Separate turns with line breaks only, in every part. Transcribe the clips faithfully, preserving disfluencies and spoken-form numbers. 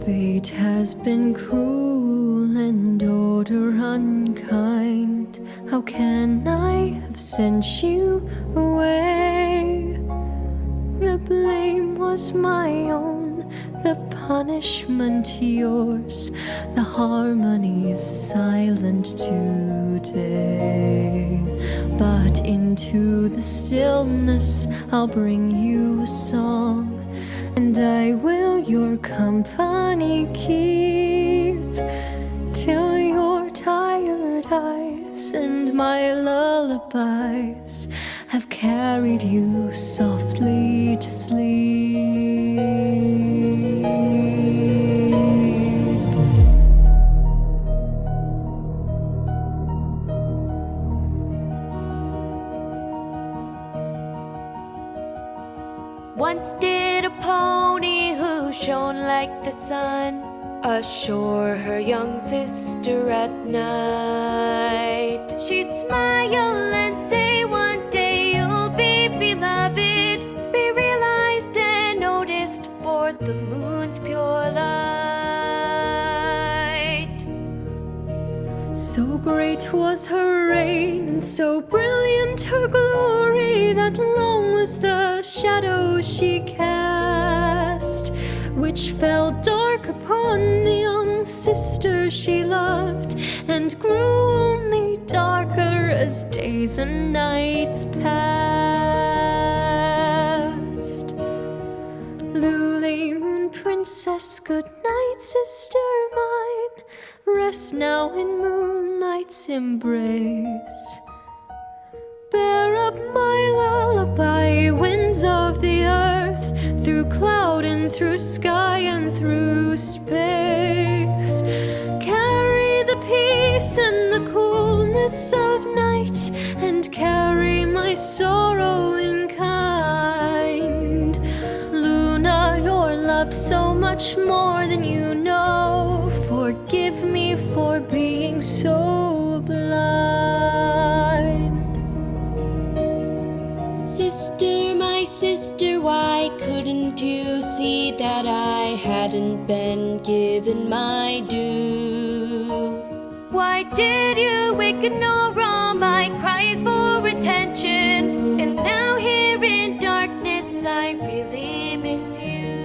Fate has been cruel and order unkind. How can I have sent you away? The blame was my own, the punishment yours. The harmony is silent today, but into the stillness I'll bring you a song, and I will your company keep till your tired eyes and my lullabies have carried you softly to sleep.
Once did a pony who shone like the sun assure her young sister at night. She'd smile and say, one day you'll be beloved, be realized and noticed for the moon's pure light.
So great was her reign and so brilliant her glory, that long was the shadow she cast, which fell dark upon the young sister she loved, and grew only darker as days and nights passed. Lully Moon Princess, good night, sister mine. Rest now in moonlight's embrace. Bear up my lullaby, winds of the earth, through cloud and through sky and through space. Carry the peace and the coolness of night, and carry my sorrow in kind. Luna, you're loved so much more than you know. Forgive me for being so blind.
Sister, my sister, why couldn't you see that I hadn't been given my due? Why did you ignore all my cries for attention? And now here in darkness I really miss you.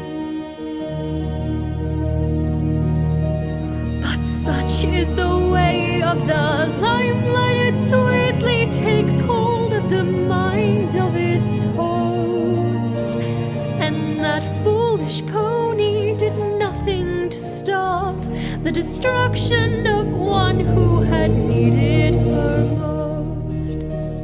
But such is the way of the limelight, it sweetly takes hold of the mind of its host, and that foolish pony did nothing to stop the destruction of one who had needed her most.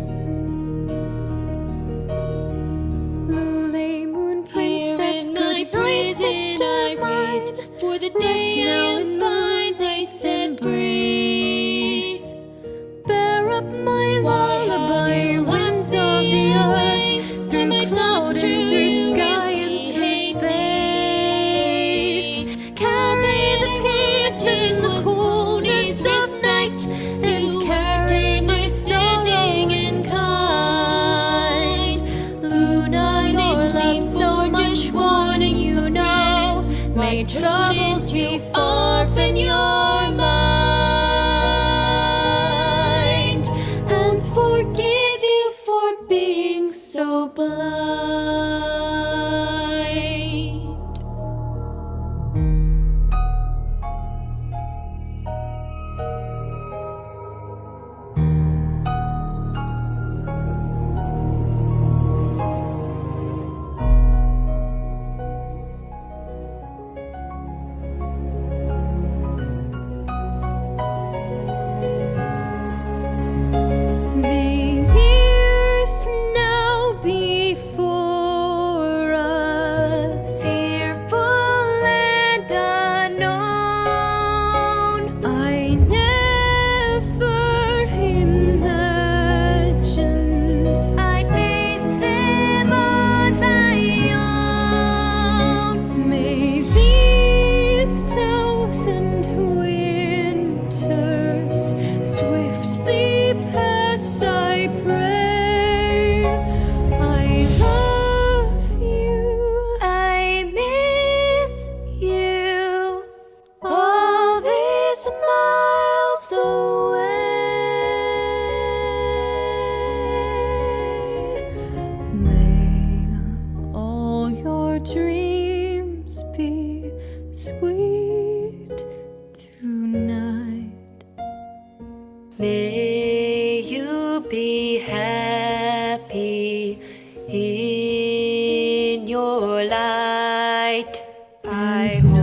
Lully Moon Princess,
my prison I wait for the day I'll finally set breeze.
Bear up my lullaby, winds of the earth, through cloud and through sky and through space. Carry the peace and the coolness of night, and carry my sorrow in kind. Luna, your love so much more than you know. May troubles be far from your mind, and forgive you for being so blind. The years now before knows no